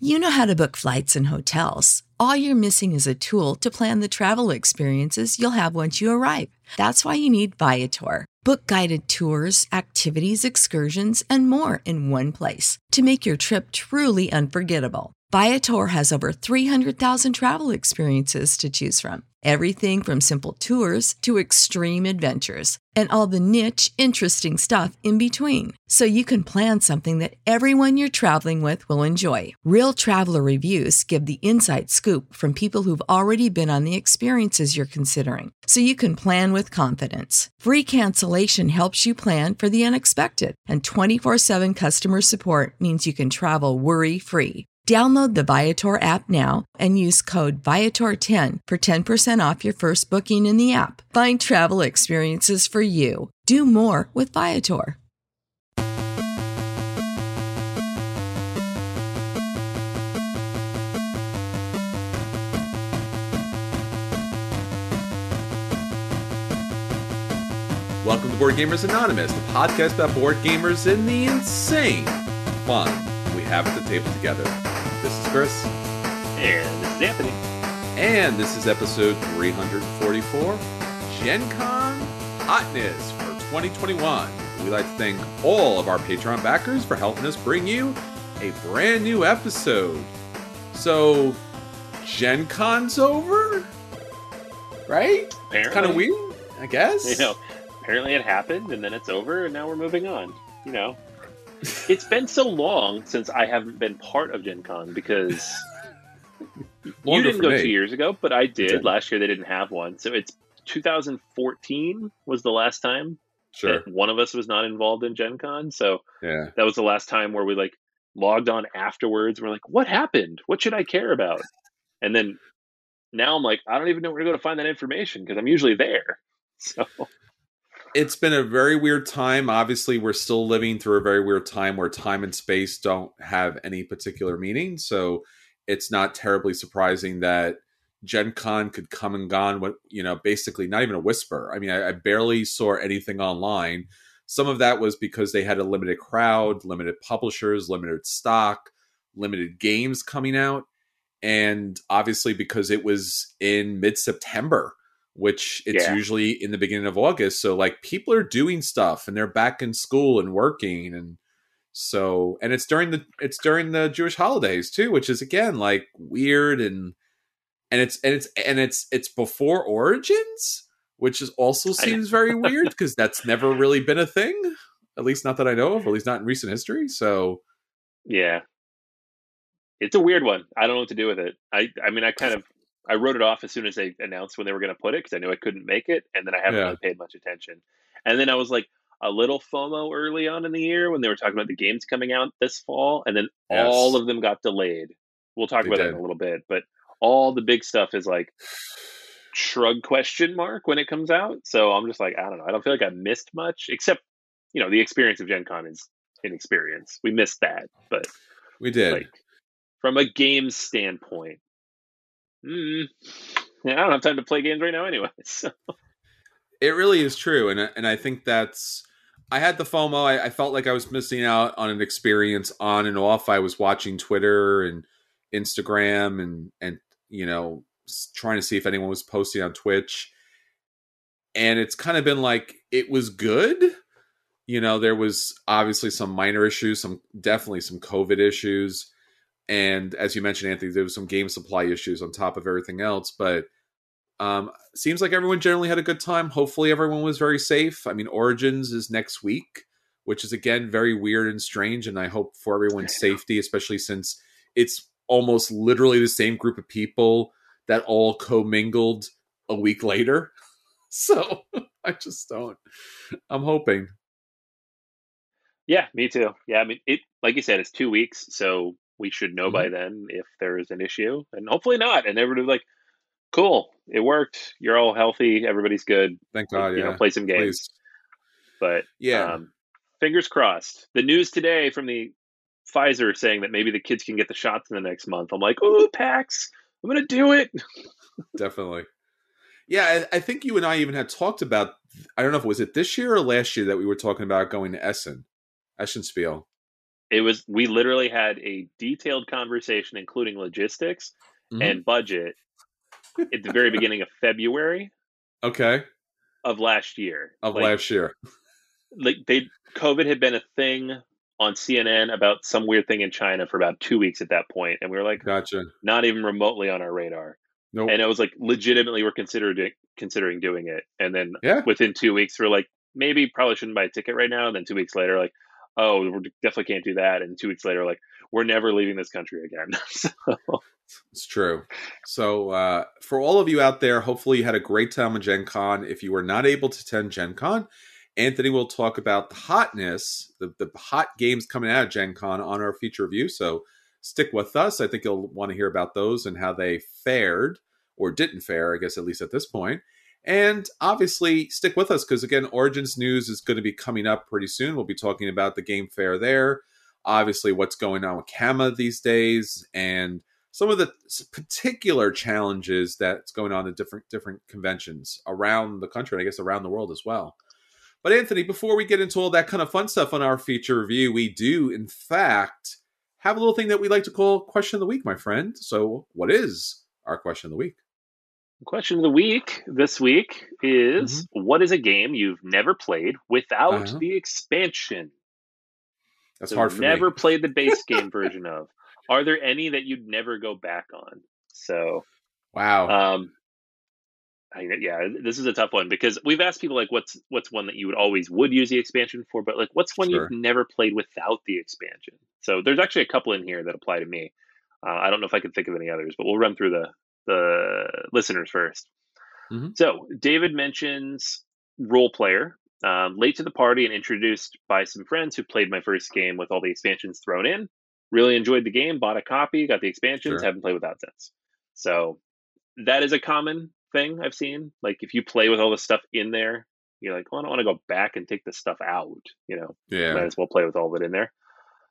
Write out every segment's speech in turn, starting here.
You know how to book flights and hotels. All you're missing is a tool to plan the travel experiences you'll have once you arrive. That's why you need Viator. Book guided tours, activities, excursions, and more in one place to make your trip truly unforgettable. Viator has over 300,000 travel experiences to choose from. Everything from simple tours to extreme adventures and all the niche, interesting stuff in between. So you can plan something that everyone you're traveling with will enjoy. Real traveler reviews give the inside scoop from people who've already been on the experiences you're considering. So you can plan with confidence. Free cancellation helps you plan for the unexpected. And 24/7 customer support means you can travel worry-free. Download the Viator app now and use code Viator10 for 10% off your first booking in the app. Find travel experiences for you. Do more with Viator. Welcome to Board Gamers Anonymous, the podcast about board gamers and the insane fun we have at the table together. This is Chris. And this is Anthony. And this is episode 344, Gen Con Hotness for 2021. We'd like to thank all of our Patreon backers for helping us bring you a brand new episode. So, Gen Con's over? Right? Apparently. It's kind of weird, I guess. You know, apparently it happened, and then it's over, and now we're moving on. You know, it's been so long since I haven't been part of Gen Con because you didn't go 2 years ago, but I did. Last year they didn't have one. So it's 2014 was the last time that one of us was not involved in Gen Con. So that was the last time where we like logged on afterwards. We're like, what happened? What should I care about? And then now I'm like, I don't even know where to go to find that information because I'm usually there. So it's been a very weird time. Obviously, we're still living through a very weird time where time and space don't have any particular meaning. So it's not terribly surprising that Gen Con could come and gone with, basically not even a whisper. I mean, I barely saw anything online. Some of that was because they had a limited crowd, limited publishers, limited stock, limited games coming out. And obviously because it was in mid-September, which it's usually in the beginning of August. So like people are doing stuff and they're back in school and working. And so, and it's during the Jewish holidays too, which is again, like weird. And it's before Origins, which is also seems very weird because that's never really been a thing. At least not that I know of, at least not in recent history. So yeah, it's a weird one. I don't know what to do with it. I wrote it off as soon as they announced when they were going to put it because I knew I couldn't make it, and then I haven't really paid much attention. And then I was like a little FOMO early on in the year when they were talking about the games coming out this fall, and then all of them got delayed. We'll talk about that in a little bit, but all the big stuff is like shrug question mark when it comes out. So I'm just like, I don't know. I don't feel like I missed much, except the experience of Gen Con is an experience. We missed that, but we did. Like, from a games standpoint. I don't have time to play games right now anyway. So. It really is true. And I think I had the FOMO. I felt like I was missing out on an experience on and off. I was watching Twitter and Instagram and trying to see if anyone was posting on Twitch. And it's kind of been like, it was good. There was obviously some minor issues, definitely some COVID issues. And as you mentioned, Anthony, there was some game supply issues on top of everything else. But seems like everyone generally had a good time. Hopefully everyone was very safe. I mean, Origins is next week, which is, again, very weird and strange. And I hope for everyone's safety, especially since it's almost literally the same group of people that all commingled a week later. So I just don't. I'm hoping. Yeah, me too. Yeah, I mean, like you said, it's 2 weeks. So we should know by then if there is an issue, and hopefully not. And everybody's like, cool, it worked. You're all healthy. Everybody's good. Thank God. Play some games. Please. But fingers crossed. The news today from the Pfizer saying that maybe the kids can get the shots in the next month. I'm like, oh, PAX, I'm going to do it. Definitely. Yeah, I think you and I even had talked about, I don't know if it was this year or last year that we were talking about going to Essen Spiel. We literally had a detailed conversation, including logistics and budget, at the very beginning of February. Okay. Of last year. Last year. Like COVID had been a thing on CNN about some weird thing in China for about 2 weeks at that point, and we were like, gotcha, not even remotely on our radar. Nope. And it was like legitimately we're considering doing it, and then within 2 weeks we're like, maybe probably shouldn't buy a ticket right now. And then 2 weeks later, like, oh, we definitely can't do that. And 2 weeks later, like, we're never leaving this country again. So. It's true. So for all of you out there, hopefully you had a great time at Gen Con. If you were not able to attend Gen Con, Anthony will talk about the hotness, the hot games coming out of Gen Con on our feature review. So stick with us. I think you'll want to hear about those and how they fared or didn't fare, I guess, at least at this point. And obviously stick with us because, again, Origins news is going to be coming up pretty soon. We'll be talking about the game fair there. Obviously what's going on with KAMA these days and some of the particular challenges that's going on in different conventions around the country, and I guess around the world as well. But Anthony, before we get into all that kind of fun stuff on our feature review, we do, in fact, have a little thing that we like to call Question of the Week, my friend. So what is our Question of the Week? The question of the week this week is, what is a game you've never played without the expansion? That's hard for me. Never played the base game version of. Are there any that you'd never go back on? So, wow. This is a tough one because we've asked people like, what's one that you would use the expansion for, but like, what's one you've never played without the expansion? So there's actually a couple in here that apply to me. I don't know if I could think of any others, but we'll run through the listeners first. So David mentions Role Player, late to the party and introduced by some friends who played my first game with all the expansions thrown in. Really enjoyed the game, bought a copy, got the expansions, haven't played without since. So that is a common thing I've seen. Like if you play with all the stuff in there, you're like, well, I don't want to go back and take the stuff out. Might as well play with all of it in there.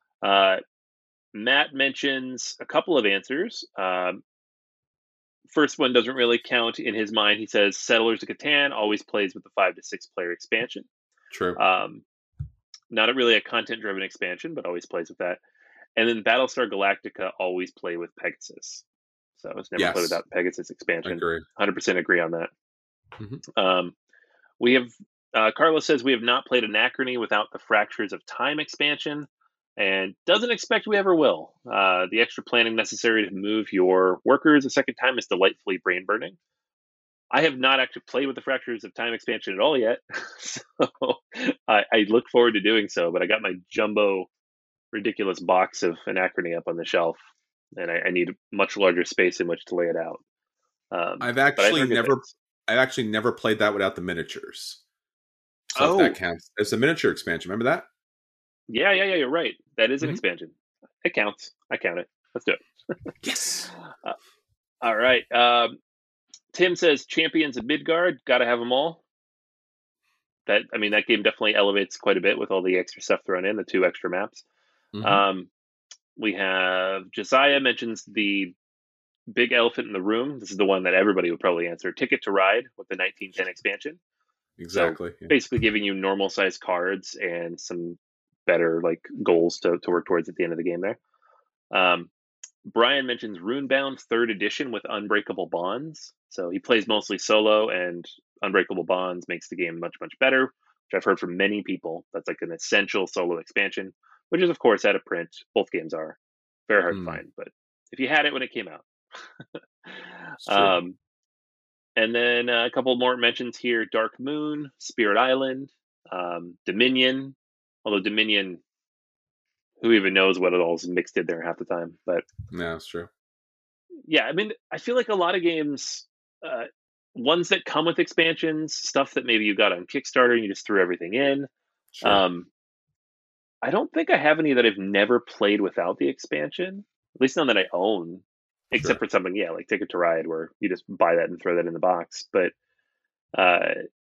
Matt mentions a couple of answers. First one doesn't really count in his mind. He says Settlers of Catan always plays with the 5 to 6 player expansion. True. Not really a content-driven expansion, but always plays with that. And then Battlestar Galactica always play with Pegasus. So it's never played without Pegasus expansion. Agree. 100% agree on that. We have Carlos says we have not played Anachrony without the Fractures of Time expansion and doesn't expect we ever will. The extra planning necessary to move your workers a second time is delightfully brain burning. I have not actually played with the Fractures of Time expansion at all yet. So I look forward to doing so, but I got my jumbo ridiculous box of Anachrony up on the shelf, and I need a much larger space in which to lay it out. I've actually never played that without the miniatures. So if that counts. It's a miniature expansion. Remember that? Yeah, you're right. That is an expansion. It counts. I count it. Let's do it. Yes. All right. Tim says Champions of Midgard. Got to have them all. That game definitely elevates quite a bit with all the extra stuff thrown in, the 2 extra maps. We have Josiah mentions the big elephant in the room. This is the one that everybody would probably answer. Ticket to Ride with the 1910 expansion. Exactly. So basically giving you normal size cards and some better like goals to work towards at the end of the game there. Brian mentions Runebound 3rd edition with Unbreakable Bonds. So he plays mostly solo, and Unbreakable Bonds makes the game much, much better, which I've heard from many people. That's like an essential solo expansion, which is, of course, out of print. Both games are very hard to find, but if you had it when it came out. And then a couple more mentions here. Dark Moon, Spirit Island, Dominion. Although Dominion, who even knows what it all is mixed in there half the time. But yeah, that's true. Yeah, I feel like a lot of games, ones that come with expansions, stuff that maybe you got on Kickstarter and you just threw everything in. Sure. I don't think I have any that I've never played without the expansion. At least none that I own. Except for something, like Ticket to Ride, where you just buy that and throw that in the box. But I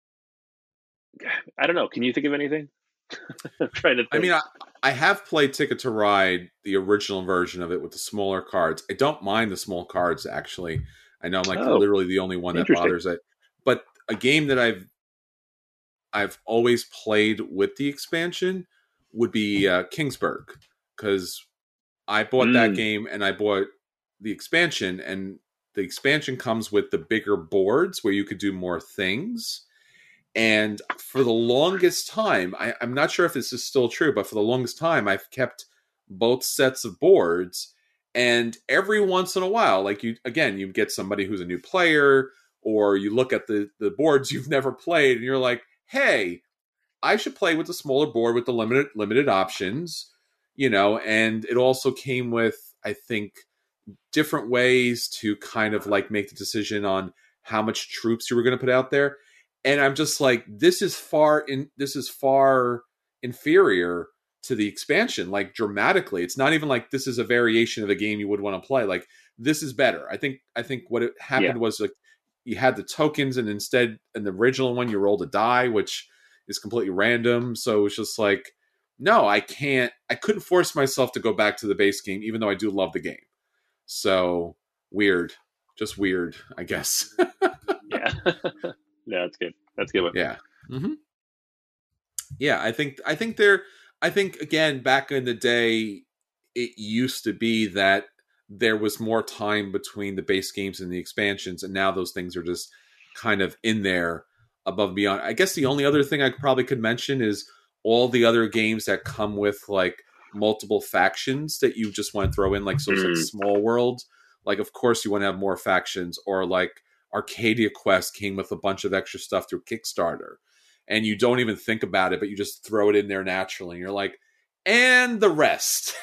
don't know. Can you think of anything? I'm trying to think. I have played Ticket to Ride, the original version of it with the smaller cards. I don't mind the small cards, actually. I know I'm literally the only one that bothers it. But a game that I've always played with the expansion would be Kingsburg. because I bought that game and I bought the expansion, and the expansion comes with the bigger boards where you could do more things. And for the longest time, I'm not sure if this is still true, but for the longest time, I've kept both sets of boards. And every once in a while, like you get somebody who's a new player, or you look at the boards you've never played, and you're like, hey, I should play with the smaller board with the limited options, and it also came with, I think, different ways to kind of like make the decision on how much troops you were going to put out there. And I'm just like, this is far inferior to the expansion, like dramatically. It's not even like this is a variation of a game you would want to play. Like, this is better. I think what it happened was, like, you had the tokens, and instead in the original one you rolled a die, which is completely random. So it's just like, no, I couldn't force myself to go back to the base game, even though I do love the game. So weird, just weird, I guess. Yeah. No, that's good. That's a good one. Yeah. Mm-hmm. Yeah, I think again, back in the day, it used to be that there was more time between the base games and the expansions, and now those things are just kind of in there above and beyond. I guess the only other thing I probably could mention is all the other games that come with like multiple factions that you just want to throw in, like, so it's like Small World. Like, of course you want to have more factions, or like Arcadia Quest came with a bunch of extra stuff through Kickstarter, and you don't even think about it, but you just throw it in there naturally, and you're like, and the rest,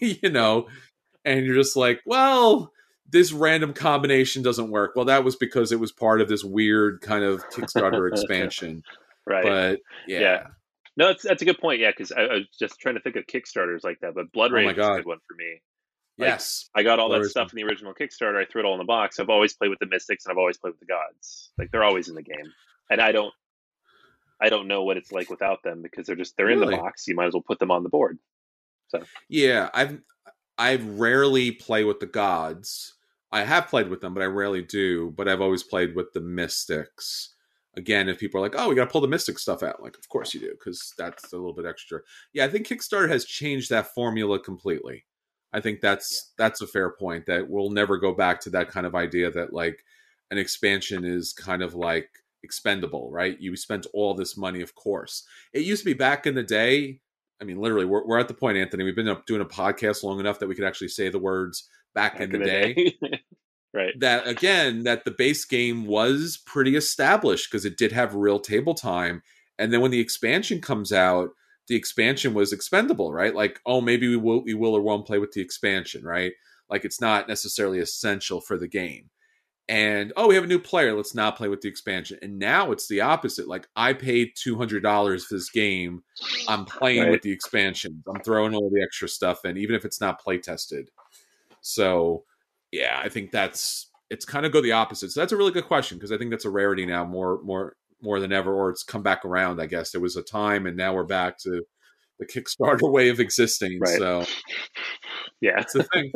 and you're just like, well, this random combination doesn't work. Well, that was because it was part of this weird kind of Kickstarter expansion. Right. But yeah. No, that's a good point. Yeah, because I was just trying to think of Kickstarters like that, but Blood Rage is a good one for me. Yes. I got all that stuff in the original Kickstarter. I threw it all in the box. I've always played with the Mystics, and I've always played with the Gods. Like, they're always in the game, and I don't know what it's like without them, because they're in the box. You might as well put them on the board. So yeah, I rarely play with the Gods. I have played with them, but I rarely do. But I've always played with the Mystics. Again, if people are like, oh, we got to pull the Mystic stuff out, like, of course you do, because that's a little bit extra. Yeah, I think Kickstarter has changed that formula completely. I think that's a fair point, that we'll never go back to that kind of idea that like an expansion is kind of like expendable, right? You spent all this money, of course. It used to be back in the day. I mean, literally, we're at the point, Anthony, we've been doing a podcast long enough that we could actually say the words back in the day. Right. That, again, that the base game was pretty established because it did have real table time. And then when the expansion comes out, the expansion was expendable, right? Like, oh, maybe we will or won't play with the expansion, right? Like, it's not necessarily essential for the game. And, oh, we have a new player, let's not play with the expansion. And now it's the opposite. Like, I paid $200 for this game. I'm playing with the expansion. I'm throwing all the extra stuff in, even if it's not play tested. So, yeah, I think it's kind of go the opposite. So that's a really good question, because I think that's a rarity now more than ever, or it's come back around, I guess. There was a time, and now we're back to the Kickstarter way of existing. Right. So, yeah, that's the thing.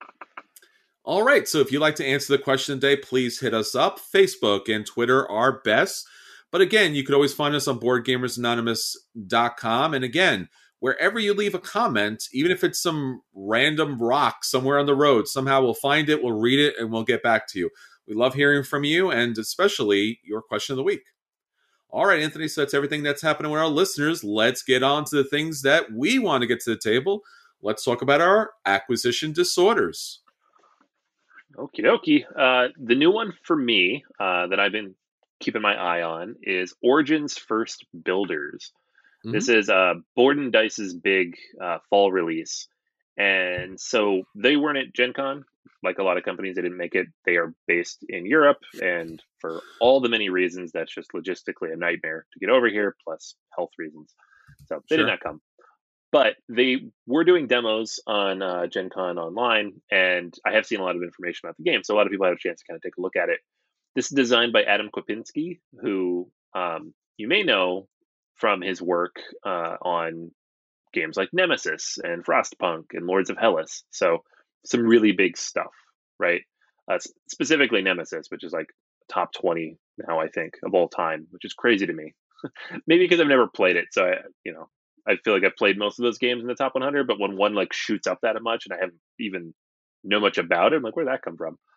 All right, so if you'd like to answer the question today, please hit us up. Facebook and Twitter are best. But again, you could always find us on BoardGamersAnonymous.com. And again, wherever you leave a comment, even if it's some random rock somewhere on the road, somehow we'll find it, we'll read it, and we'll get back to you. We love hearing from you, and especially your question of the week. All right, Anthony, so that's everything that's happening with our listeners. Let's get on to the things that we want to get to the table. Let's talk about our acquisition disorders. Okie dokie. The new one for me that I've been keeping my eye on is Origins First Builders. Mm-hmm. This is Board and Dice's big fall release. And so they weren't at Gen Con. Like a lot of companies, they didn't make it. They are based in Europe. And for all the many reasons, that's just logistically a nightmare to get over here, plus health reasons. So they did not come. But they were doing demos on Gen Con online, and I have seen a lot of information about the game, so a lot of people had a chance to kind of take a look at it. This is designed by Adam Kwapinski, who you may know from his work on games like Nemesis and Frostpunk and Lords of Hellas. So some really big stuff, right? Specifically Nemesis, which is like top 20 now, I think, of all time, which is crazy to me. Maybe because I've never played it, so I feel like I've played most of those games in the top 100, but when one like shoots up that much and I haven't even know much about it, I'm like, where'd that come from?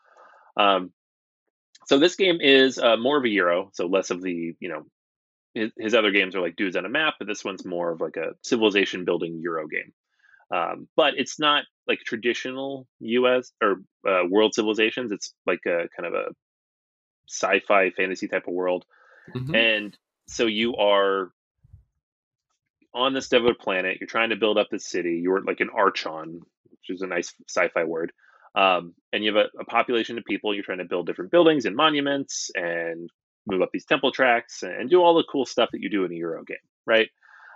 So this game is more of a Euro, so less of the, his other games are like dudes on a map, but this one's more of like a civilization building Euro game. But it's not like traditional US or world civilizations. It's like a kind of a sci-fi fantasy type of world. Mm-hmm. And so you are on this desolate planet. You're trying to build up this city. You're like an archon, which is a nice sci-fi word. And you have a population of people. You're trying to build different buildings and monuments and move up these temple tracks and do all the cool stuff that you do in a Euro game, right?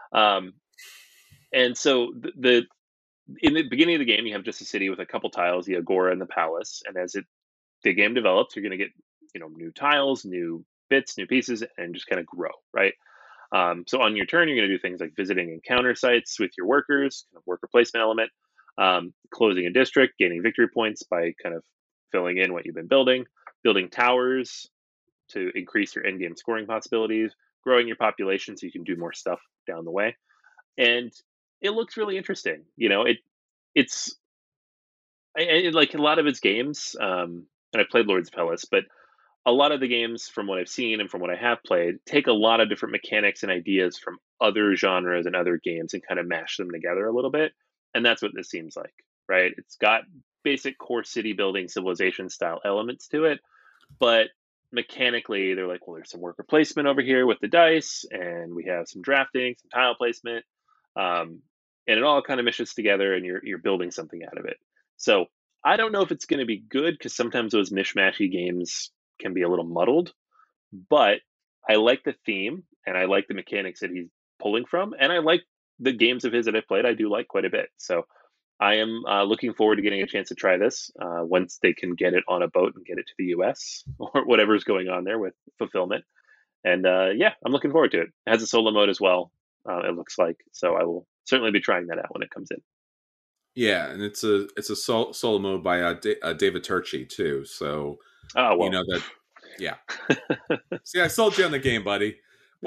And so in the beginning of the game, you have just a city with a couple tiles, the Agora and the Palace. And as the game develops, you're going to get new tiles, new bits, new pieces, and just kind of grow, right? So on your turn, you're going to do things like visiting encounter sites with your workers, kind of worker placement element, closing a district, gaining victory points by kind of filling in what you've been building towers to increase your end game scoring possibilities, growing your population so you can do more stuff down the way. And it looks really interesting. It's like a lot of its games, and I played Lords of Hellas, but a lot of the games from what I've seen and from what I have played take a lot of different mechanics and ideas from other genres and other games and kind of mash them together a little bit. And that's what this seems like, right? It's got basic core city building civilization style elements to it, but mechanically they're like, well, there's some worker placement over here with the dice, and we have some drafting, some tile placement, and it all kind of meshes together, and you're building something out of it. So I don't know if it's going to be good, because sometimes those mishmashy games can be a little muddled, but I like the theme and I like the mechanics that he's pulling from, and I like the games of his that I've played. I do like quite a bit. So I am looking forward to getting a chance to try this once they can get it on a boat and get it to the US or whatever's going on there with fulfillment. And yeah, I'm looking forward to it. It has a solo mode as well, it looks like. So I will certainly be trying that out when it comes in. Yeah, and it's a solo mode by David Turczi too. So well. That. Yeah. See, I sold you on the game, buddy.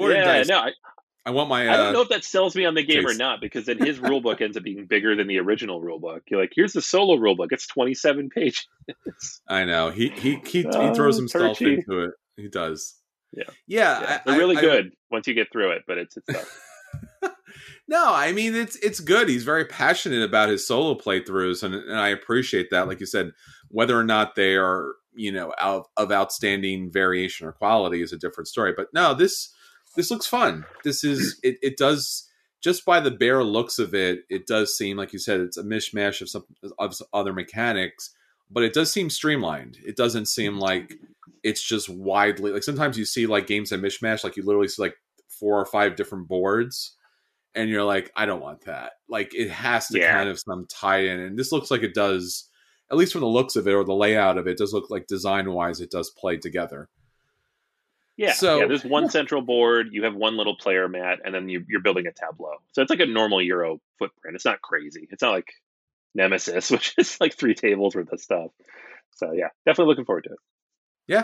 I want my. I don't know if that sells me on the game or not, because then his rule book ends up being bigger than the original rule book. You're like, here's the solo rule book. It's 27 pages. I know he throws himself Turczi into it. He does. Yeah. They're really good once you get through it, but it's tough. No, I mean it's good. He's very passionate about his solo playthroughs, and I appreciate that. Like you said, whether or not they are of outstanding variation or quality is a different story. But no, this looks fun. This is it does, just by the bare looks of it. It does seem, like you said, it's a mishmash of other mechanics, but it does seem streamlined. It doesn't seem like it's just widely, like sometimes you see like games that mishmash, like you literally see like 4 or 5 different boards. And you're like, I don't want that. Like, it has to kind of some tie in. And this looks like it does, at least from the looks of it or the layout of it, does look like design-wise it does play together. Yeah, so there's one central board, you have one little player mat, and then you're building a tableau. So it's like a normal Euro footprint. It's not crazy. It's not like Nemesis, which is like 3 tables worth of stuff. So yeah, definitely looking forward to it. Yeah.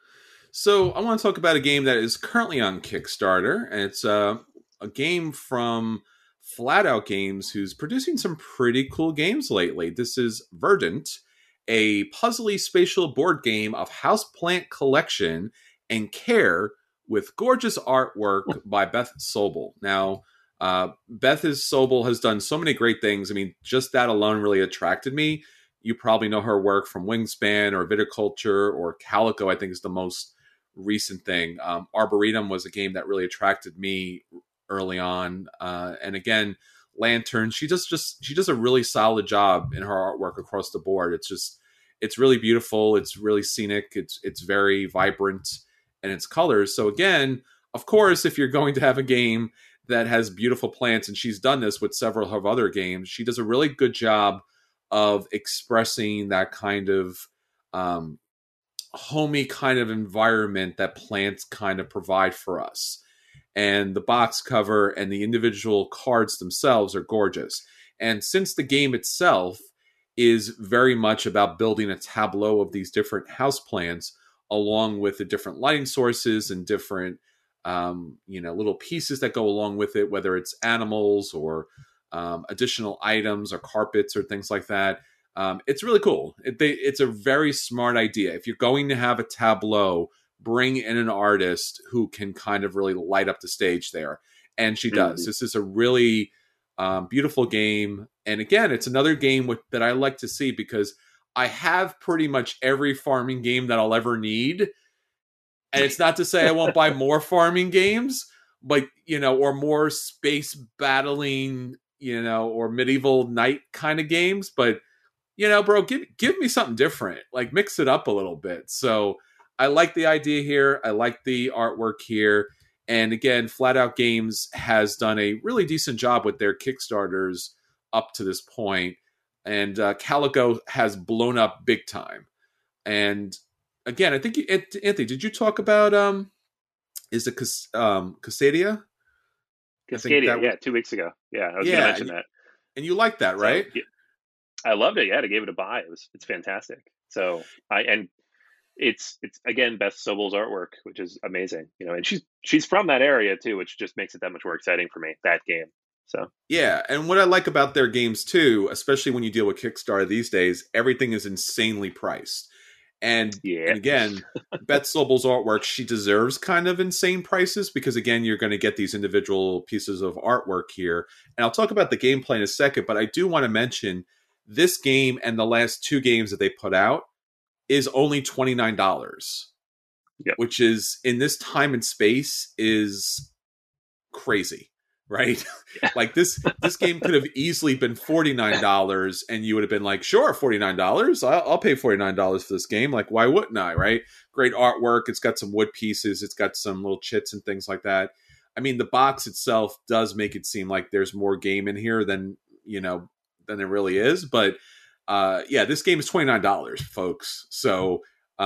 So I want to talk about a game that is currently on Kickstarter, and it's a game from Flat Out Games, who's producing some pretty cool games lately. This is Verdant, a puzzly spatial board game of Houseplant Collection and Care with gorgeous artwork by Beth Sobel. Now, Beth Sobel has done so many great things. I mean, just that alone really attracted me. You probably know her work from Wingspan or Viticulture or Calico, I think is the most recent thing. Arboretum was a game that really attracted me early on, and again, Lantern. She does a really solid job in her artwork across the board. It's really beautiful. It's really scenic. It's very vibrant in its colors. So again, of course, if you're going to have a game that has beautiful plants, and she's done this with several of other games, she does a really good job of expressing that kind of homey kind of environment that plants kind of provide for us. And the box cover and the individual cards themselves are gorgeous. And since the game itself is very much about building a tableau of these different houseplants, along with the different lighting sources and different little pieces that go along with it, whether it's animals or additional items or carpets or things like that. It's really cool. It's a very smart idea. If you're going to have a tableau, bring in an artist who can kind of really light up the stage there. And she does. This is a really beautiful game. And again, it's another game that I like to see because I have pretty much every farming game that I'll ever need. And it's not to say I won't buy more farming games, but, or more space battling, or medieval knight kind of games. But, bro, give me something different. Like, mix it up a little bit. So I like the idea here. I like the artwork here. And again, Flat Out Games has done a really decent job with their Kickstarters up to this point. And Calico has blown up big time. And again, I think, Anthony, did you talk about, is it Cascadia? Cascadia, yeah, 2 weeks ago. Yeah, I was going to mention that. And you like that, right? So, I loved it. Yeah, I gave it a buy. It's fantastic. So it's again Beth Sobel's artwork, which is amazing. And she's from that area too, which just makes it that much more exciting for me. That game. So yeah, and what I like about their games too, especially when you deal with Kickstarter these days, everything is insanely priced. And again, Beth Sobel's artwork, she deserves kind of insane prices because again, you're going to get these individual pieces of artwork here. And I'll talk about the gameplay in a second, but I do want to mention this game and the last 2 games that they put out is only $29, which is in this time and space is crazy, right? Like this game could have easily been $49 and you would have been like, sure, $49. I'll pay $49 for this game. Like, why wouldn't I, right? Great artwork. It's got some wood pieces. It's got some little chits and things like that. I mean, the box itself does make it seem like there's more game in here than there really is. But this game is $29, folks. So,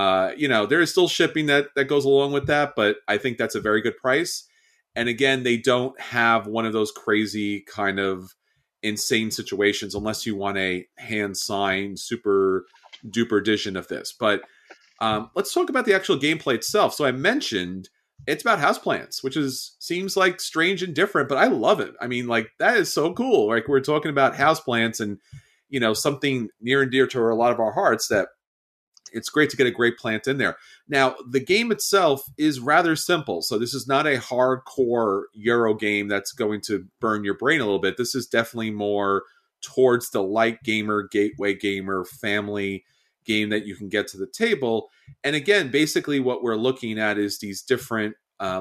there is still shipping that goes along with that, but I think that's a very good price. And again, they don't have one of those crazy kind of insane situations unless you want a hand-signed super duper edition of this. But let's talk about the actual gameplay itself. So I mentioned it's about houseplants, which seems like strange and different, but I love it. I mean, like, that is so cool. Like, we're talking about houseplants and, something near and dear to a lot of our hearts, that it's great to get a great plant in there. Now, the game itself is rather simple. So this is not a hardcore Euro game that's going to burn your brain a little bit. This is definitely more towards the light gamer, gateway gamer, family game that you can get to the table. And again, basically what we're looking at is these different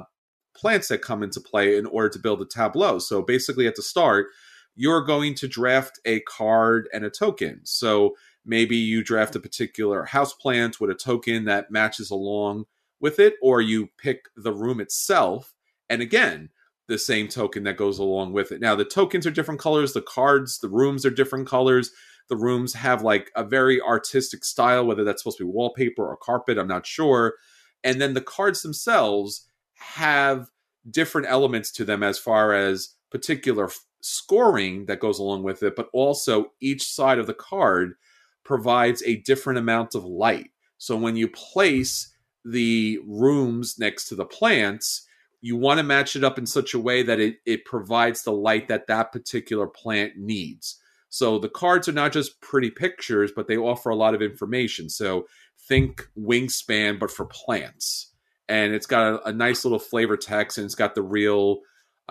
plants that come into play in order to build a tableau. So basically at the start, you're going to draft a card and a token. So maybe you draft a particular house plant with a token that matches along with it, or you pick the room itself. And again, the same token that goes along with it. Now, the tokens are different colors. The cards, the rooms are different colors. The rooms have like a very artistic style, whether that's supposed to be wallpaper or carpet, I'm not sure. And then the cards themselves have different elements to them as far as particular scoring that goes along with it, but also each side of the card provides a different amount of light. So when you place the rooms next to the plants, you want to match it up in such a way that it provides the light that particular plant needs. So the cards are not just pretty pictures, but they offer a lot of information. So think Wingspan, but for plants. And it's got a nice little flavor text, and it's got the real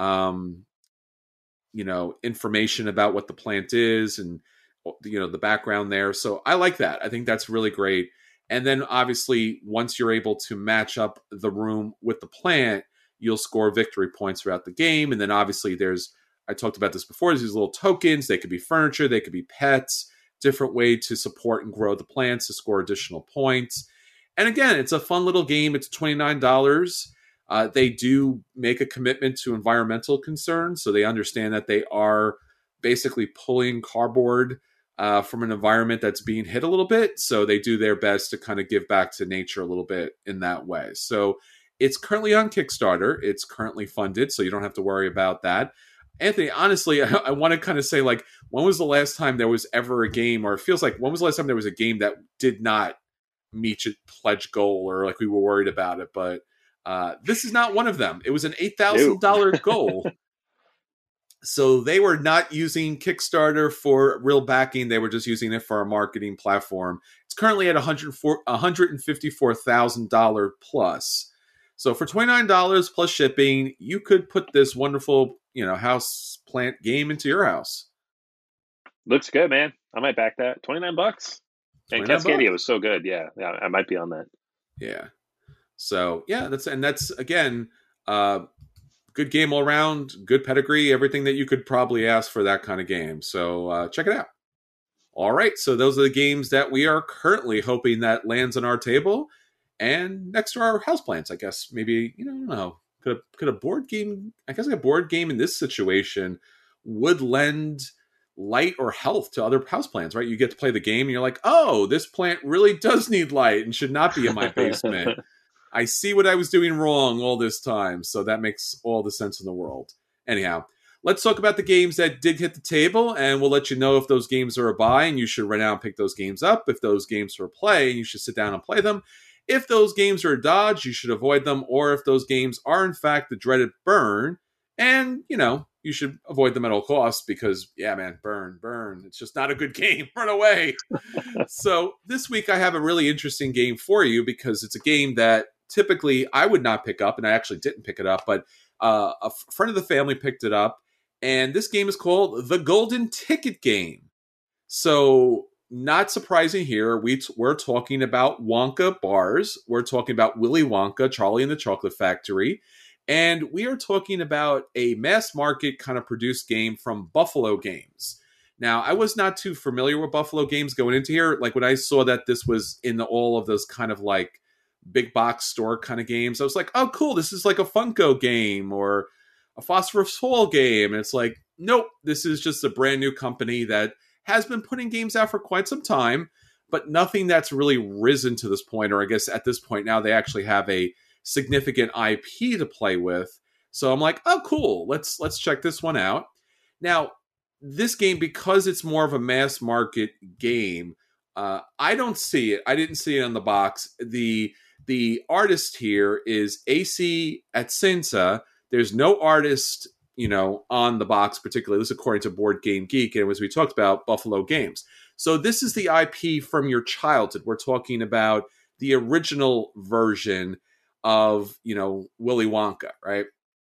information about what the plant is and, the background there. So I like that. I think that's really great. And then obviously, once you're able to match up the room with the plant, you'll score victory points throughout the game. And then obviously I talked about this before, there's these little tokens. They could be furniture, they could be pets, different way to support and grow the plants to score additional points. And again, it's a fun little game. It's $29. They do make a commitment to environmental concerns, so they understand that they are basically pulling cardboard from an environment that's being hit a little bit. So they do their best to kind of give back to nature a little bit in that way. So it's currently on Kickstarter. It's currently funded, so you don't have to worry about that. Anthony, honestly, I want to kind of say, like, when was the last time there was ever a game, or it feels like, when was the last time there was a game that did not meet your pledge goal, or like we were worried about it? But This is not one of them. It was an No. $8,000 goal. So they were not using Kickstarter for real backing. They were just using it for a marketing platform. It's currently at $154,000 plus. So for $29 plus shipping, you could put this wonderful, house plant game into your house. Looks good, man. I might back that. $29. And Cascadia was so good. Yeah, I might be on that. Yeah. So yeah, that's again, good game all around, good pedigree, everything that you could probably ask for that kind of game. So check it out. All right, so those are the games that we are currently hoping that lands on our table and next to our houseplants. I guess maybe I don't know. Could a board game? I guess a board game in this situation would lend light or health to other houseplants, right? You get to play the game and you're like, oh, this plant really does need light and should not be in my basement. I see what I was doing wrong all this time. So that makes all the sense in the world. Anyhow, let's talk about the games that did hit the table, and we'll let you know if those games are a buy and you should run out and pick those games up. If those games are a play, you should sit down and play them. If those games are a dodge, you should avoid them. Or if those games are, in fact, the dreaded burn, and, you should avoid them at all costs because, yeah, man, burn. It's just not a good game. Run away. So this week I have a really interesting game for you because it's a game that typically I would not pick up, and I actually didn't pick it up, but a friend of the family picked it up, and this game is called The Golden Ticket Game. So not surprising here, we're talking about Wonka bars. We're talking about Willy Wonka, Charlie and the Chocolate Factory. And we are talking about a mass market kind of produced game from Buffalo Games. Now, I was not too familiar with Buffalo Games going into here. Like when I saw that this was in all of those kind of like big box store kind of games, I was like, oh, cool. This is like a Funko game or a Phosphorus Hall game. And it's like, nope, this is just a brand new company that has been putting games out for quite some time, but nothing that's really risen to this point. Or I guess at this point now they actually have a significant IP to play with. So I'm like, oh, cool. Let's check this one out. Now, this game, because it's more of a mass market game, I don't see it. I didn't see it on the box. The artist here is AC Atsinsa. There's no artist, on the box particularly. This is according to Board Game Geek, and as we talked about, Buffalo Games. So this is the IP from your childhood. We're talking about the original version of, Willy Wonka, right?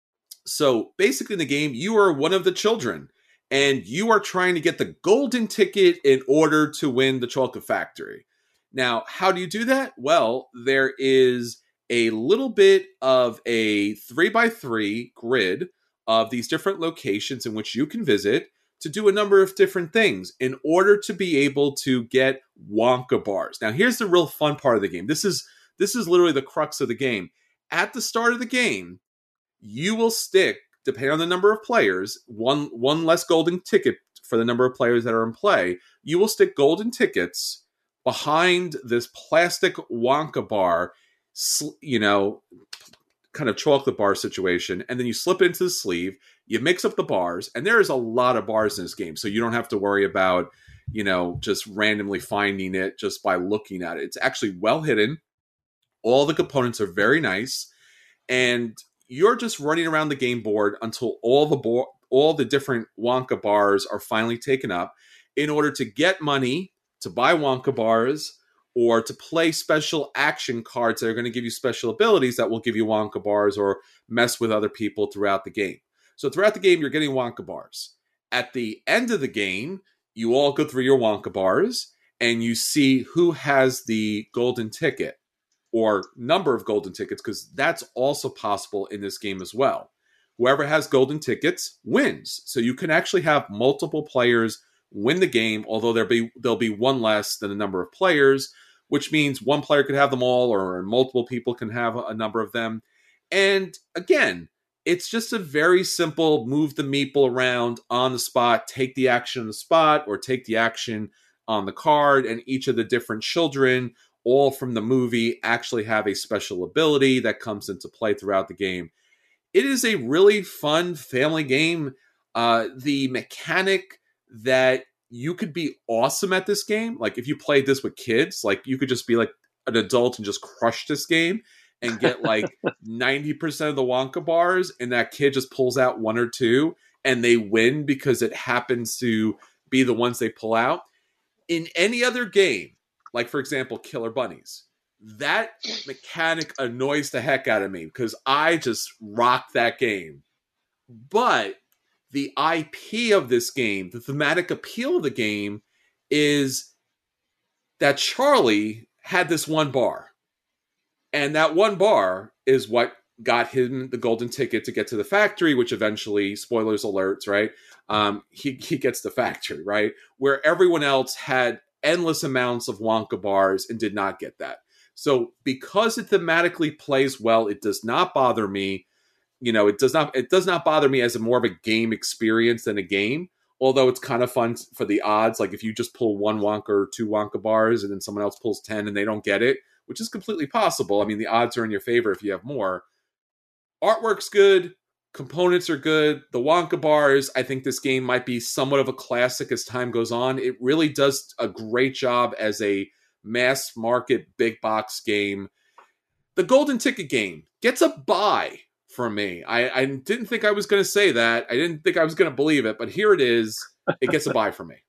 So basically in the game, you are one of the children and you are trying to get the golden ticket in order to win the chocolate factory. Now, how do you do that? Well, there is a little bit of a 3x3 grid of these different locations in which you can visit to do a number of different things in order to be able to get Wonka bars. Now, here's the real fun part of the game. This is literally the crux of the game. At the start of the game, you will stick, depending on the number of players, one less golden ticket for the number of players that are in play. You will stick golden tickets behind this plastic Wonka bar, kind of chocolate bar situation, and then you slip it into the sleeve, you mix up the bars, and there is a lot of bars in this game, so you don't have to worry about, just randomly finding it just by looking at it. It's actually well hidden. All the components are very nice, and you're just running around the game board until all the different Wonka bars are finally taken up in order to get money to buy Wonka bars or to play special action cards that are going to give you special abilities that will give you Wonka bars or mess with other people throughout the game. So throughout the game, you're getting Wonka bars. At the end of the game, you all go through your Wonka bars and you see who has the golden ticket or number of golden tickets, because that's also possible in this game as well. Whoever has golden tickets wins. So you can actually have multiple players win the game, although there'll be one less than the number of players, which means one player could have them all, or multiple people can have a number of them. And again, it's just a very simple move the meeple around on the spot, take the action on the spot, or take the action on the card, and each of the different children, all from the movie, actually have a special ability that comes into play throughout the game. It is a really fun family game. The mechanic that you could be awesome at this game, like if you played this with kids, like you could just be like an adult and just crush this game. and get like 90% of the Wonka bars, and that kid just pulls out one or two, and they win because it happens to be the ones they pull out. In any other game, like for example, Killer Bunnies, that mechanic annoys the heck out of me because I just rock that game. But the IP of this game, the thematic appeal of the game, is that Charlie had this one bar. And that one bar is what got him the golden ticket to get to the factory, which eventually, spoilers alerts, right? He gets the factory, right? Where everyone else had endless amounts of Wonka bars and did not get that. So because it thematically plays well, it does not bother me. It does not bother me as more of a game experience than a game. Although it's kind of fun for the odds. Like if you just pull one Wonka or two Wonka bars and then someone else pulls 10 and they don't get it, which is completely possible. I mean, the odds are in your favor if you have more. Artwork's good. Components are good. The Wonka bars, I think this game might be somewhat of a classic as time goes on. It really does a great job as a mass market big box game. The golden ticket game gets a buy from me. I didn't think I was going to say that. I didn't think I was going to believe it, but here it is. It gets a buy from me.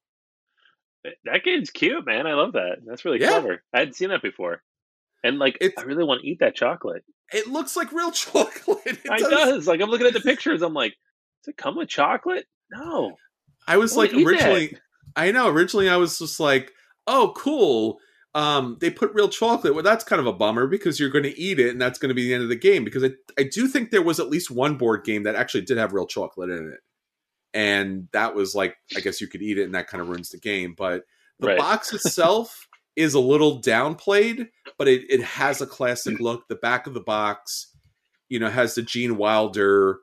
That game's cute, man. I love that. That's really clever. I hadn't seen that before. And I really want to eat that chocolate. It looks like real chocolate. It does. Like I'm looking at the pictures. I'm like, does it come with chocolate? No. I was like originally. I know. Originally, I was just like, oh, cool. They put real chocolate. Well, that's kind of a bummer because you're going to eat it, and that's going to be the end of the game. Because I do think there was at least one board game that actually did have real chocolate in it, and that was like, I guess you could eat it, and that kind of ruins the game. But the box itself is a little downplayed, but it has a classic look. The back of the box, has the Gene Wilder,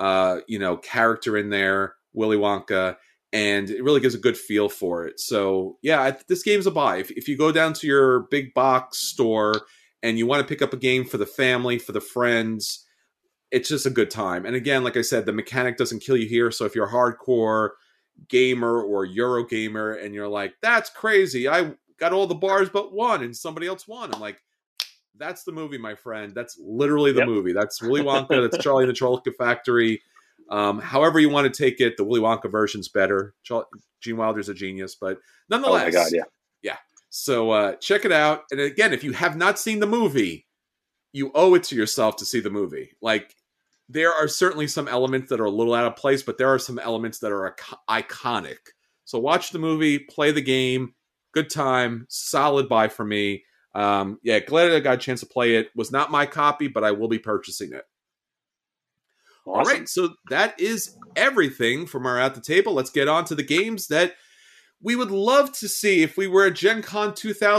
character in there, Willy Wonka. And it really gives a good feel for it. So, yeah, this game's a buy. If you go down to your big box store and you want to pick up a game for the family, for the friends, it's just a good time. And again, like I said, the mechanic doesn't kill you here. So if you're a hardcore gamer or Euro gamer and you're like, that's crazy, I got all the bars but one and somebody else won. I'm like, that's the movie, my friend. That's literally the movie. That's Willy Wonka. That's Charlie and the Chocolate Factory. However you want to take it, the Willy Wonka version's better. Gene Wilder's a genius, but nonetheless. Oh my God, yeah. So check it out. And again, if you have not seen the movie, you owe it to yourself to see the movie. Like, there are certainly some elements that are a little out of place, but there are some elements that are iconic. So watch the movie, play the game, good time, solid buy for me. Glad I got a chance to play it. Was not my copy, but I will be purchasing it. Awesome. All right, so that is everything from our At the Table. Let's get on to the games that we would love to see if we were at Gen Con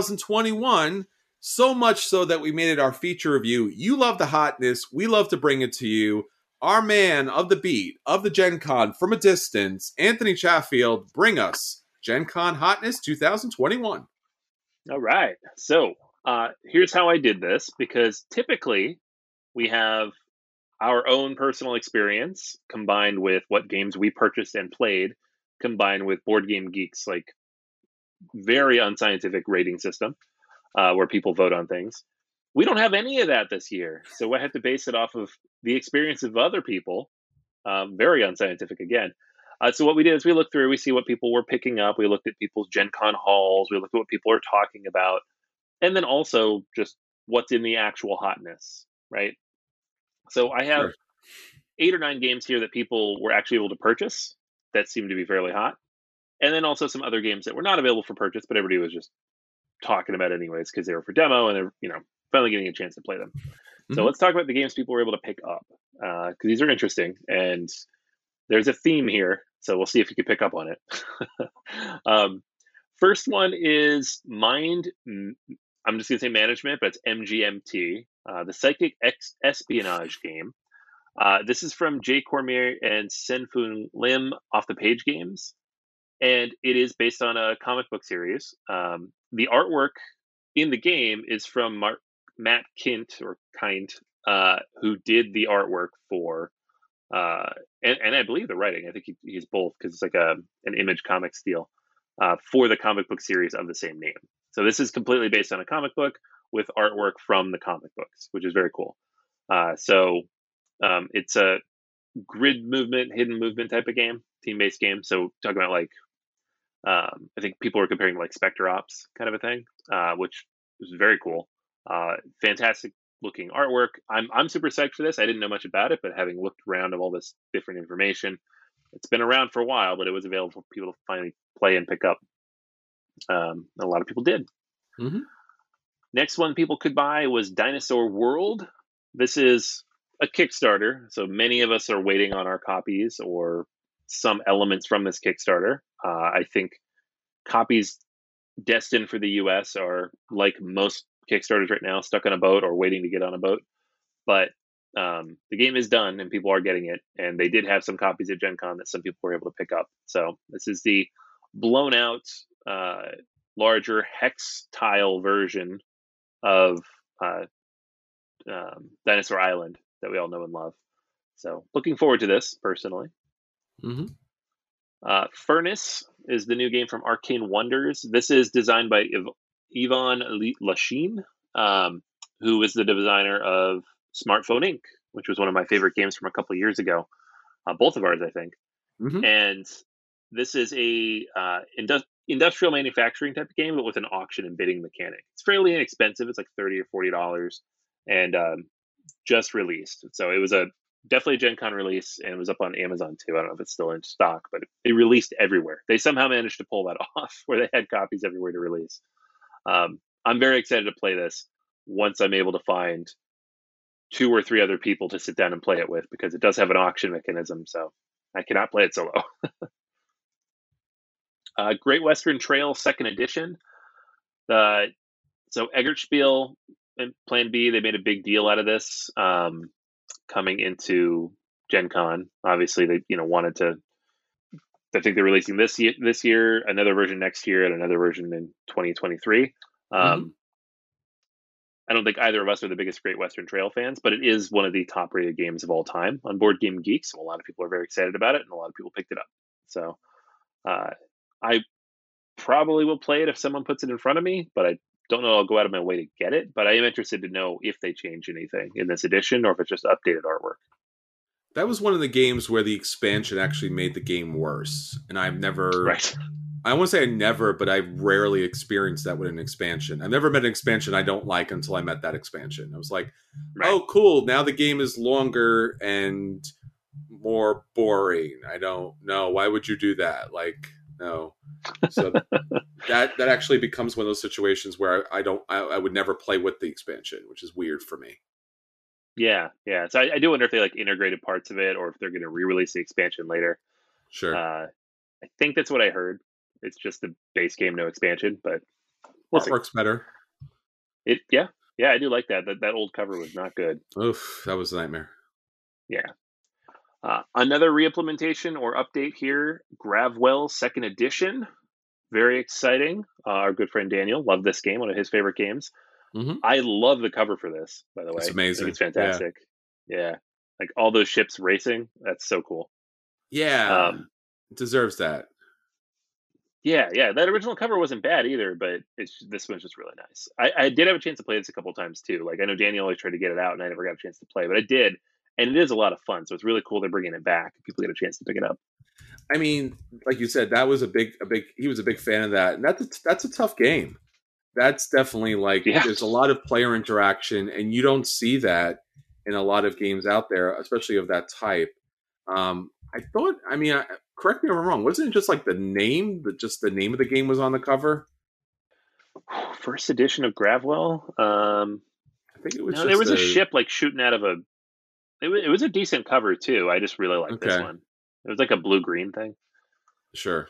2021, so much so that we made it our feature review. You love the hotness. We love to bring it to you. Our man of the beat, of the Gen Con from a distance, Anthony Chatfield, bring us Gen Con Hotness 2021. All right, so here's how I did this, because typically we have our own personal experience combined with what games we purchased and played, combined with Board Game Geek's very unscientific rating system where people vote on things. We don't have any of that this year, so I had to base it off of the experience of other people. Very unscientific again. So what we did is we looked through, we see what people were picking up, we looked at people's Gen Con hauls, we looked at what people are talking about, and then also just what's in the actual hotness, right? So I have 8 or 9 games here that people were actually able to purchase that seemed to be fairly hot. And then also some other games that were not available for purchase, but everybody was just talking about anyways because they were for demo and they're, finally getting a chance to play them. Mm-hmm. So let's talk about the games people were able to pick up because these are interesting and there's a theme here. So we'll see if you can pick up on it. First one is Mind. I'm just going to say management, but it's MGMT, the psychic espionage game. This is from Jay Cormier and Sen-Foong Lim off the Page Games, and it is based on a comic book series. The artwork in the game is from Matt Kindt, who did the artwork for, and I believe the writing. I think he's both because it's like an Image Comics deal for the comic book series of the same name. So this is completely based on a comic book. with artwork from the comic books, which is very cool. It's a grid movement, hidden movement type of game, team-based game. So talking about like, I think people are comparing like Spectre Ops kind of a thing, which is very cool. Fantastic looking artwork. I'm super psyched for this. I didn't know much about it, but having looked around of all this different information, it's been around for a while, but it was available for people to finally play and pick up. A lot of people did. Mm-hmm. Next one people could buy was Dinosaur World. This is a Kickstarter, so many of us are waiting on our copies or some elements from this Kickstarter. I think copies destined for the US are, like most Kickstarters right now, stuck on a boat or waiting to get on a boat. But the game is done and people are getting it, and they did have some copies at Gen Con that some people were able to pick up. So this is the blown out, larger hex tile version of Dinosaur Island that we all know and love. So looking forward to this personally. Mm-hmm. Furnace is the new game from Arcane Wonders. This is designed by Yvon Lachine, who is the designer of Smartphone Inc., which was one of my favorite games from a couple of years ago. Both of ours, I think. Mm-hmm. And this is a industrial manufacturing type of game, but with an auction and bidding mechanic. It's fairly inexpensive. It's like $30 or $40, and just released. So it was definitely a Gen Con release, and it was up on Amazon too. I don't know if it's still in stock, but it released everywhere. They somehow managed to pull that off, where they had copies everywhere to release. I'm very excited to play this once I'm able to find 2 or 3 other people to sit down and play it with, because it does have an auction mechanism, so I cannot play it solo. Great Western Trail 2nd Edition. So Eggertspiel and Plan B, they made a big deal out of this coming into Gen Con. Obviously, they wanted to. I think they're releasing this year, another version next year, and another version in 2023. Mm-hmm. I don't think either of us are the biggest Great Western Trail fans, but it is one of the top-rated games of all time on Board Game Geek, so a lot of people are very excited about it, and a lot of people picked it up. So I probably will play it if someone puts it in front of me, but I don't know I'll go out of my way to get it. But I am interested to know if they change anything in this edition, or if it's just updated artwork. That was one of the games where the expansion actually made the game worse, and I've never... Right. I won't say I never, but I rarely experienced that with an expansion. I've never met an expansion I don't like until I met that expansion. I was like, right. Oh, cool. Now the game is longer and more boring. I don't know. Why would you do that? Like, no. So that actually becomes one of those situations where I would never play with the expansion, which is weird for me. Yeah. So I do wonder if they like integrated parts of it, or if they're going to re-release the expansion later. Sure. I think that's what I heard. It's just the base game, no expansion, but it works better. Yeah, I do like that. That old cover was not good. Oof, that was a nightmare. Yeah. Another re-implementation or update here, Gravwell 2nd Edition. Very exciting. Our good friend Daniel loved this game, one of his favorite games. Mm-hmm. I love the cover for this, by the way. It's amazing. It's fantastic. Yeah. Like all those ships racing. That's so cool. Yeah. It deserves that. Yeah. That original cover wasn't bad either, but this one's just really nice. I did have a chance to play this a couple of times too. Like I know Daniel always tried to get it out, and I never got a chance to play, but I did, and it is a lot of fun. So it's really cool they're bringing it back. People get a chance to pick it up. I mean, like you said, that was a big. He was a big fan of that, and that's a tough game. That's definitely like there's a lot of player interaction, and you don't see that in a lot of games out there, especially of that type. Correct me if I'm wrong. Wasn't it just like the name of the game was on the cover? First edition of Gravwell. I think it was. No, there was a ship like shooting out of a. It was a decent cover too. I just really liked this one. It was like a blue-green thing. Sure.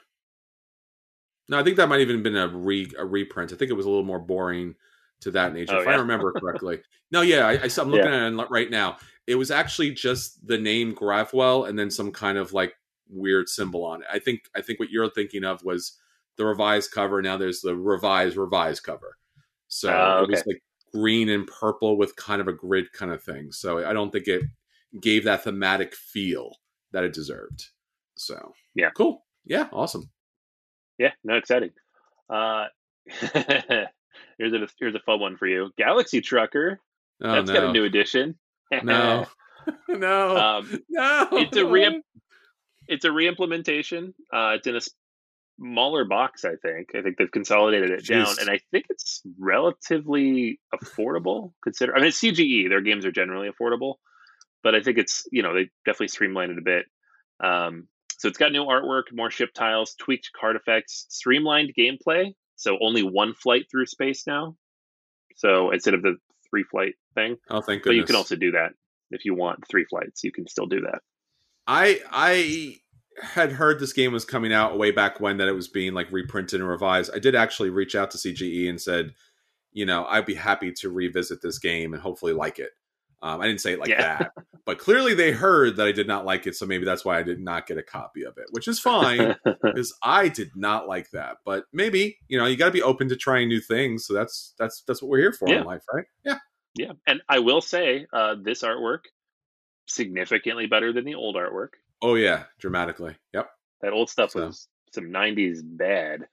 No, I think that might have even been a reprint. I think it was a little more boring to that nature, if I remember correctly. No, yeah, I'm looking at it right now. It was actually just the name Gravwell and then some kind of like weird symbol on it. I think what you're thinking of was the revised cover. Now there's the revised cover. So it was like green and purple with kind of a grid kind of thing. So I don't think it gave that thematic feel that it deserved. So yeah, cool. Yeah, awesome. Yeah, no, exciting. Here's a fun one for you. Galaxy Trucker. Oh, That's got a new edition. No. No. No. It's a re-implementation. It's in a smaller box, I think. I think they've consolidated it down, and I think it's relatively affordable. It's CGE. Their games are generally affordable, but I think it's, they definitely streamlined it a bit. So it's got new artwork, more ship tiles, tweaked card effects, streamlined gameplay. So only one flight through space now. So instead of the 3-flight thing. Oh, thank goodness. But you can also do that if you want 3 flights. You can still do that. I had heard this game was coming out way back when, that it was being like reprinted and revised. I did actually reach out to CGE and said, I'd be happy to revisit this game and hopefully like it. I didn't say it like that, but clearly they heard that I did not like it. So maybe that's why I did not get a copy of it, which is fine because I did not like that. But maybe, you got to be open to trying new things. So that's what we're here for in life, right? Yeah. Yeah. And I will say this artwork, significantly better than the old artwork. Oh, yeah. Dramatically. Yep. That old stuff was some 90s bad.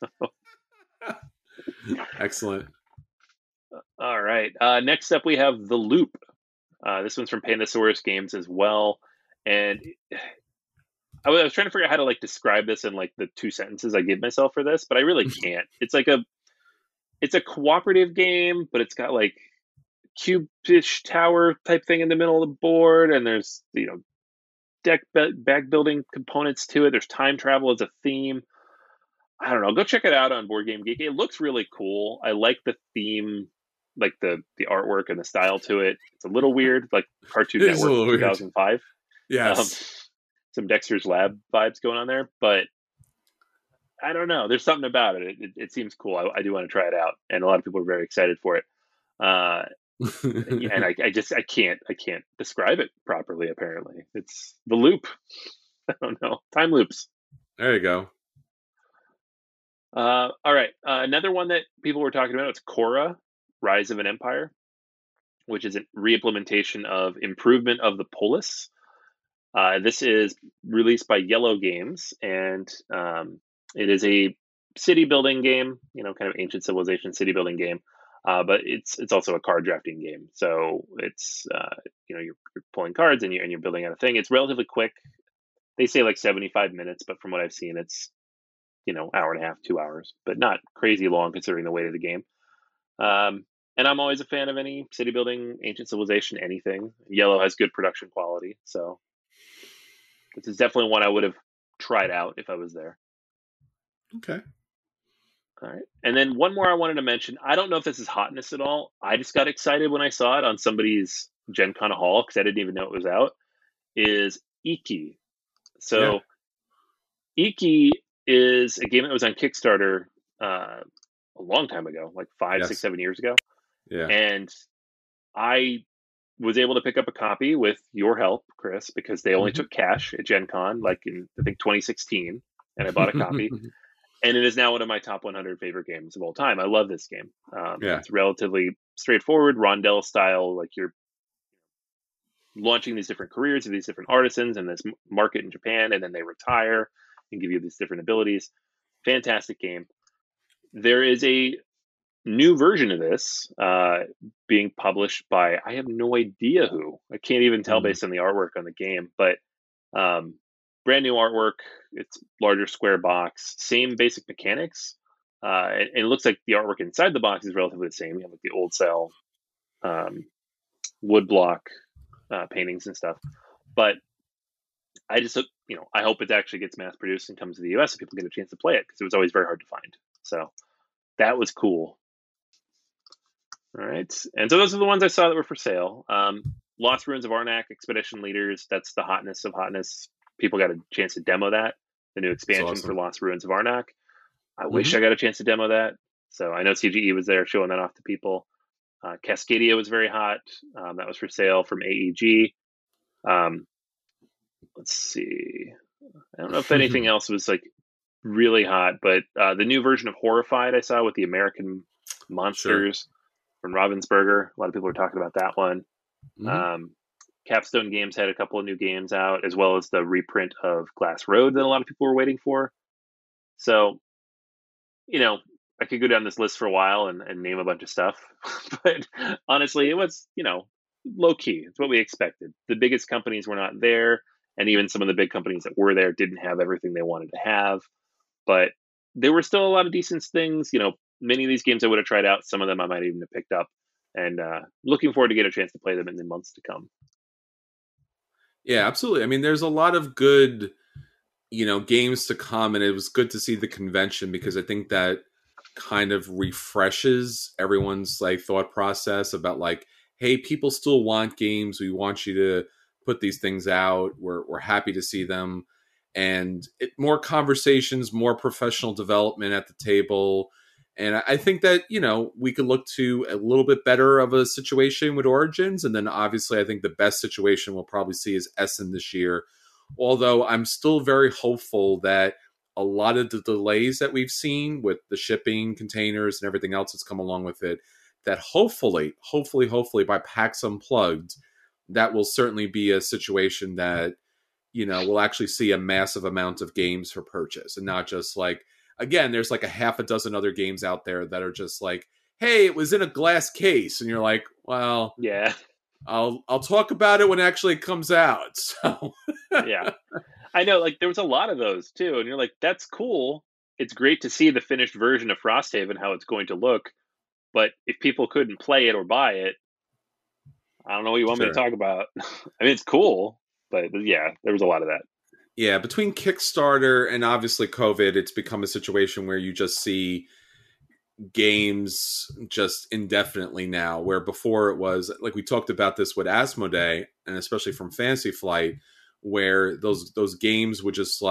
Excellent. All right. Next up, we have The Loop. This one's from Pandasaurus Games as well. And I was trying to figure out how to describe this in the 2 sentences I give myself for this, but I really can't. It's it's a cooperative game, but it's got cube-ish tower type thing in the middle of the board, and there's deck building components to it. There's time travel as a theme. I don't know. Go check it out on Board Game Geek. It looks really cool. I like the theme, the artwork and the style to it. It's a little weird, like Cartoon Network 2005. Yes. Some Dexter's Lab vibes going on there, but I don't know. There's something about it. It seems cool. I do want to try it out, and a lot of people are very excited for it. And I can't describe it properly. Apparently, it's The Loop. I don't know. Time loops. There you go. All right. Another one that people were talking about, it's Korra, Rise of an Empire, which is a re-implementation of Improvement of the Polis. This is released by Yellow Games, and it is a city building game, kind of ancient civilization city building game. But it's also a card drafting game. So it's you're pulling cards and you're building out a thing. It's relatively quick. They say 75 minutes, but from what I've seen, it's hour and a half, 2 hours, but not crazy long considering the weight of the game. And I'm always a fan of any city building, ancient civilization, anything. Yellow has good production quality, so this is definitely one I would have tried out if I was there. Okay. All right. And then one more I wanted to mention. I don't know if this is hotness at all. I just got excited when I saw it on somebody's Gen Con Hall because I didn't even know it was out, is Iki. So Iki is a game that was on Kickstarter a long time ago, 5, 6, 7 years ago. Yeah. And I was able to pick up a copy with your help, Chris, because they only took cash at Gen Con, in, I think, 2016. And I bought a copy. And it is now one of my top 100 favorite games of all time. I love this game. It's relatively straightforward, rondel style. You're launching these different careers of these different artisans in this market in Japan, and then they retire and give you these different abilities. Fantastic game. There is a new version of this being published by, I have no idea who. I can't even tell based on the artwork on the game, but brand new artwork. It's larger square box, same basic mechanics. And it looks like the artwork inside the box is relatively the same. You have the old style wood block paintings and stuff. But I just, I hope it actually gets mass produced and comes to the US so people get a chance to play it, because it was always very hard to find. So that was cool. All right. And so those are the ones I saw that were for sale. Lost Ruins of Arnak, Expedition Leaders. That's the hotness of hotness. People got a chance to demo that, the new expansion for Lost Ruins of Arnak. I wish I got a chance to demo that. So I know CGE was there showing that off to people. Cascadia was very hot. That was for sale from AEG. Let's see. I don't know if anything else was really hot, but the new version of Horrified I saw with the American monsters from Ravensburger. A lot of people were talking about that one. Capstone Games had a couple of new games out, as well as the reprint of Glass Road that a lot of people were waiting for. So, I could go down this list for a while and name a bunch of stuff, but honestly, it was, low key. It's what we expected. The biggest companies were not there, and even some of the big companies that were there didn't have everything they wanted to have. But there were still a lot of decent things. Many of these games I would have tried out. Some of them I might even have picked up, and looking forward to get a chance to play them in the months to come. Yeah, absolutely. I mean, there's a lot of good, games to come, and it was good to see the convention because I think that kind of refreshes everyone's thought process about hey, people still want games. We want you to put these things out. We're happy to see them. And more conversations, more professional development at the table. And I think that, we could look to a little bit better of a situation with Origins. And then obviously I think the best situation we'll probably see is Essen this year. Although I'm still very hopeful that a lot of the delays that we've seen with the shipping containers and everything else that's come along with it, that hopefully by PAX Unplugged, that will certainly be a situation that, we'll actually see a massive amount of games for purchase and not just again, there's a half a dozen other games out there that are just hey, it was in a glass case. And you're well, yeah, I'll talk about it when it actually comes out. So yeah, I know there was a lot of those too. And you're that's cool. It's great to see the finished version of Frosthaven, how it's going to look. But if people couldn't play it or buy it, I don't know what you want me to talk about. I mean, it's cool, but yeah, there was a lot of that. Yeah, between Kickstarter and obviously COVID, it's become a situation where you just see games just indefinitely now, where before it was, we talked about this with Asmodee, and especially from Fantasy Flight, where those games would just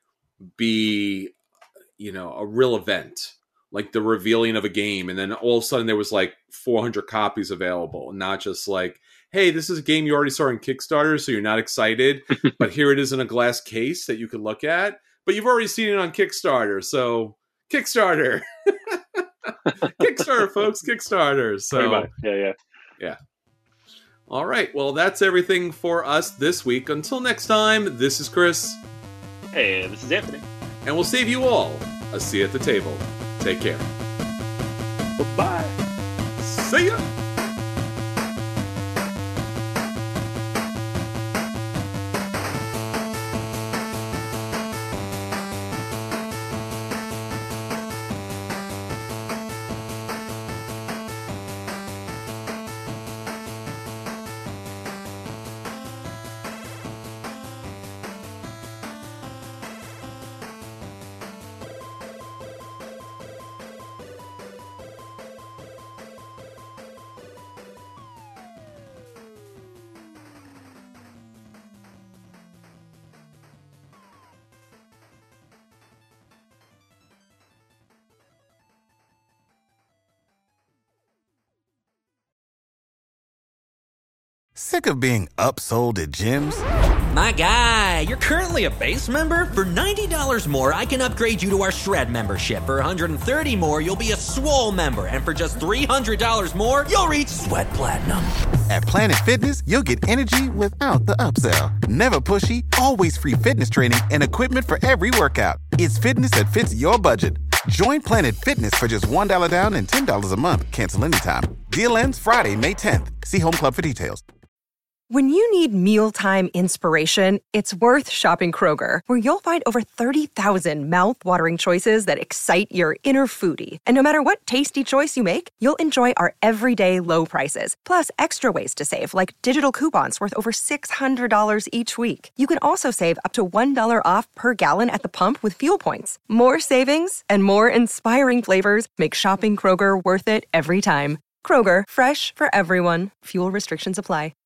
be, a real event. The revealing of a game, and then all of a sudden there was 400 copies available, not just hey, this is a game you already saw on Kickstarter, so you're not excited, but here it is in a glass case that you could look at, but you've already seen it on Kickstarter, so Kickstarter. Kickstarter, folks, Kickstarter. So yeah. All right, well, that's everything for us this week. Until next time, this is Chris. Hey, this is Anthony. And we'll save you all a seat at the table. Take care. Bye. See ya. Sick of being upsold at gyms? My guy, you're currently a base member? For $90 more, I can upgrade you to our Shred membership. For $130 more, you'll be a Swole member. And for just $300 more, you'll reach Sweat Platinum. At Planet Fitness, you'll get energy without the upsell. Never pushy, always free fitness training and equipment for every workout. It's fitness that fits your budget. Join Planet Fitness for just $1 down and $10 a month. Cancel anytime. Deal ends Friday, May 10th. See Home Club for details. When you need mealtime inspiration, it's worth shopping Kroger, where you'll find over 30,000 mouth-watering choices that excite your inner foodie. And no matter what tasty choice you make, you'll enjoy our everyday low prices, plus extra ways to save, like digital coupons worth over $600 each week. You can also save up to $1 off per gallon at the pump with fuel points. More savings and more inspiring flavors make shopping Kroger worth it every time. Kroger, fresh for everyone. Fuel restrictions apply.